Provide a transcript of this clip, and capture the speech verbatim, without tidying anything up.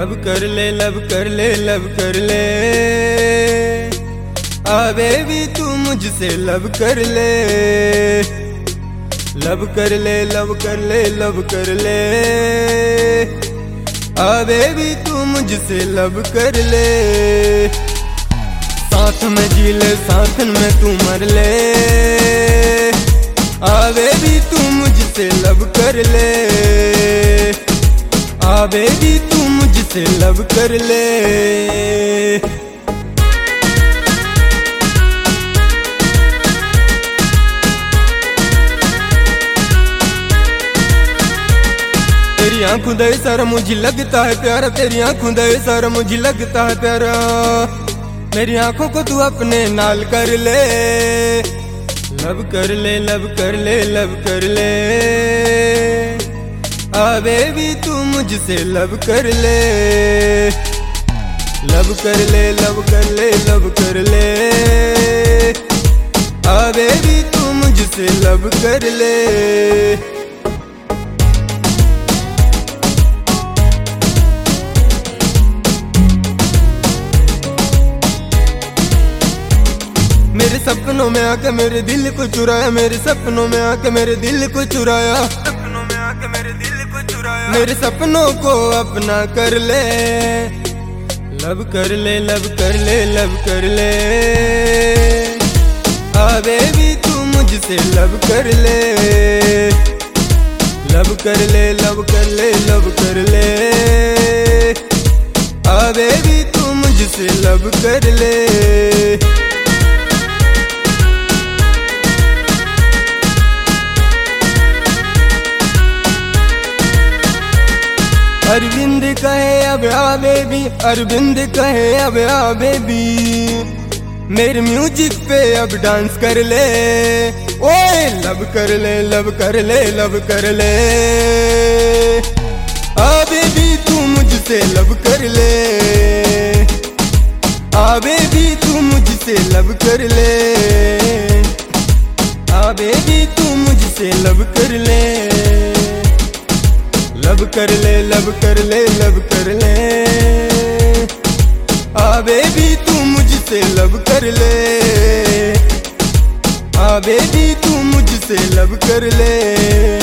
लब कर ले लब कर ले लब कर ले, आ बेबी तू मुझसे लब कर ले। लब कर ले लब कर ले लब कर ले, आ बेबी तू मुझसे लब कर ले। साथ में जी ले साथ में तू मर ले, आ बेबी तू मुझसे लब कर ले। आ बेबी तू मुझसे लब कर ले। तेरी आंखों का इशारा मुझे लगता है प्यारा, तेरी आंखों का इशारा मुझे लगता है प्यारा। मेरी आंखों को तू अपने नाल कर ले। लब कर ले लब कर ले लब कर ले, आ बेबी तू मुझसे लब कर ले। लब कर ले लब कर ले लब कर ले, आ बेबी तू मुझसे लब कर ले। मेरे सपनों में आके मेरे दिल को चुराया, मेरे सपनों में आके मेरे दिल को चुराया, सपनों में आके मेरे दिल को चुराया। मेरे सपनों को अपना कर ले। लब कर ले लब कर ले लब कर ले, आ बेबी तू मुझसे लब कर ले। लब कर ले लब कर ले लब कर ले, आ बेबी तू मुझसे लब कर ले। अरविंद कहे अब आ बेबी, अरविंद कहे अब आ बेबी, मेरे म्यूजिक पे अब डांस कर ले। ओए लब कर ले लब कर ले लब कर ले, आ बेबी तू मुझसे लब कर ले। आ बेबी तू मुझसे लब कर ले, आ बेबी तू मुझसे लब कर ले। लब कर ले लब कर ले लब कर ले, आ बेबी तू मुझसे लब कर ले। आ बेबी तू मुझसे लब कर ले।